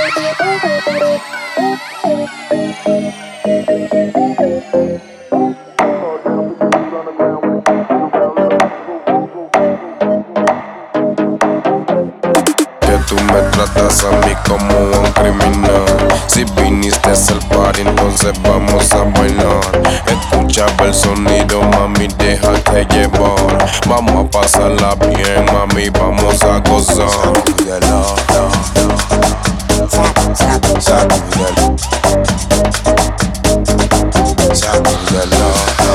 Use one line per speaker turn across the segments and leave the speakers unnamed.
Tú me tratas a mí como un criminal. Si viniste al party, entonces vamos a bailar. Escucha el sonido, mami, déjate llevar. Vamos a pasarla bien, mami, vamos a gozar. Sacúdelo, sacúdelo, sacúdelo.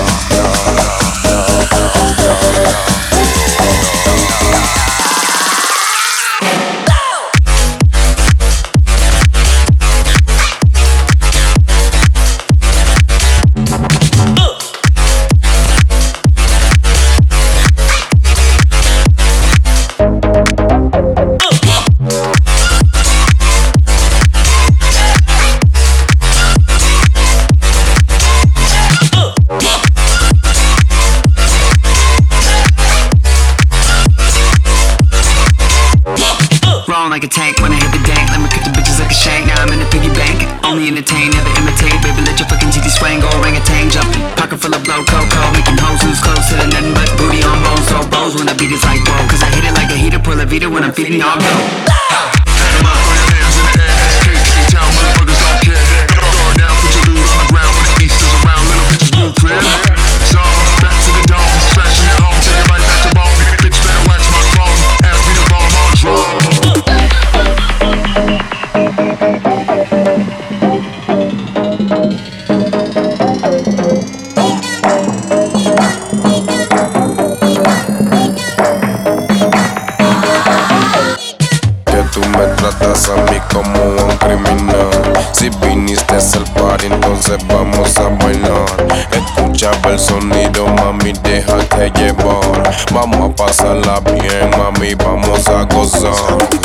Like a tank when I hit the dank. Let me cut the bitches like a shank. Now I'm in the piggy bank. Only entertain, never imitate. Baby, let your fucking titty swing. Go orangutan jumping. Pocket full of blow, cocoa. Making hoes lose clothes to the nothing but booty on bones. So bows when the beat is like whoa. Cause I hit it like a heater. Pull a Vita when I'm feeding y'all go.
Tú me tratas a mí como un criminal. Si viniste al party, entonces vamos a bailar. Escucha el sonido, mami, déjate llevar. Vamos a pasarla bien, mami, vamos a gozar.